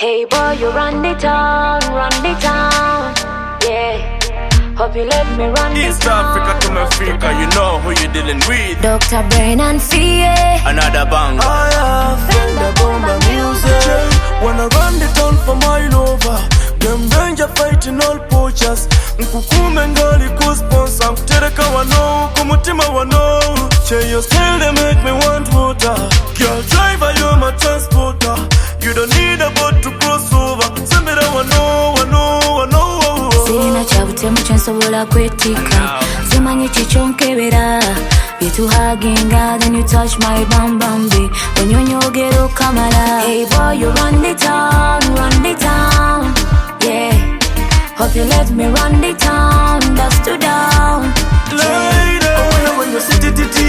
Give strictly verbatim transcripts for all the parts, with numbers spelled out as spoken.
Hey boy, you run the town, run the town, yeah. Hope you let me run the East town. Africa to Africa, you know who you dealing with. Doctor Brain and Fie. Another banger. I have felt the bomba music. Wanna run the town for mile over. Them danger fighting all poachers. Nkukume ngali kusponsor. Kutereka wano, kumutima wano. Che your style they make me want water. Girl driver, you're my transporter. You don't need a boat to cross over. Send me the wano, wano, wano. Sina chabutemu chensobola kwetika. Simanyi chichonkebera. You hugging God and you touch my bam bam be. When you nyogero kamala. Hey boy, you run the town, run the town, yeah. Hope you let me run the town, that's to down. Lady, I wanna when you sit it it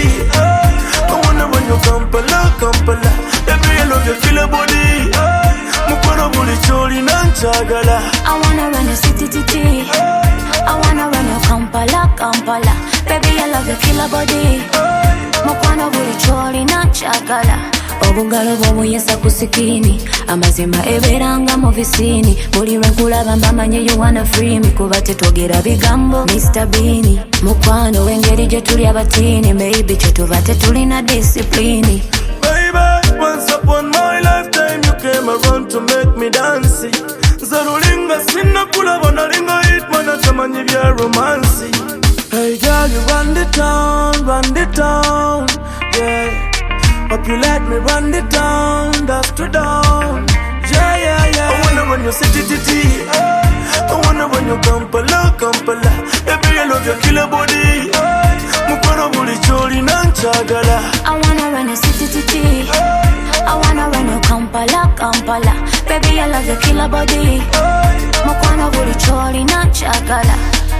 I wanna when you Kampala, Kampala. Baby, I love your killer body. Mukono buli choli nanchagala. I wanna run your city titi. I wanna run your Kampala, Kampala. Baby, I love your killer body. Mukono buli choli nanchagala. Obungalo bw'omuyesa ku sikini. Amazima eberanga mu visini. Buli lwe nkulaba mbamanye you wanna free me. Kuba tetwogera bigambo Mister Beanie. Mukwano w'engeri gye tuli abatini. Maybe kye tuba tetulina discipline. Baby, once upon my lifetime you came around to make me dance. Zarulinga sinna kulaba nalinga hitman atamanyi bya romance. Hey girl, you run the town, run the town, yeah. Hope you let me run the town, dusk to down. Yeah, yeah, yeah. I wanna run your city, city. I wanna run your Kampala, Kampala. Baby, I love your killer body. Mukono buli choli nanchagala. I wanna run your city, city. I wanna run your Kampala, Kampala. Baby, I love your killer body. Mukono buli choli nanchagala.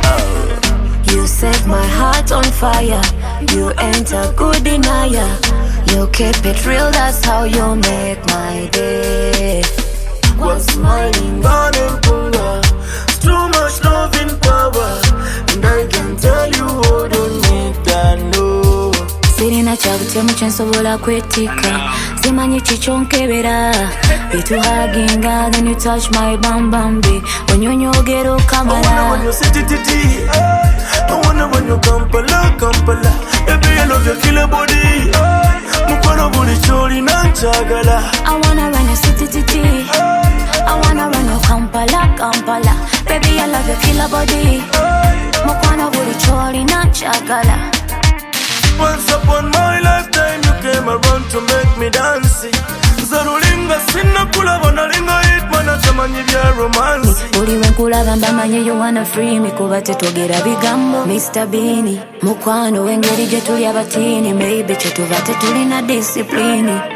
You set my heart on fire. You ain't a good denier. You keep it real, that's how you make my day. Was smiling, burning punger. Too much love in power. And I can tell you who don't need that, no. Sirina chabutemu chensobola kwetika. Simanyi chichonkebera. You hugging God and you touch my bam bam be. When you nyogero kamala. I wanna run your city, city. I wanna run your Kampala, Kampala. Baby, I love your killer body. Mukono buli choli nanchagala. I wanna run your city, city. I wanna run your Kampala, Kampala. Baby, I love your killer body. Mukono buli choli nanchagala. Once upon my lifetime you came around to make me dance. Zarulinga sinna kulaba nalinga hitman atamanyi bya romance. Buli lwe nkulaba mbamanye you wanna free me. Kuba tetwogera bigambo Mister Beanie. Mukwano w'engeri gye tuli abatini. Maybe kye tuba tetulina discipline.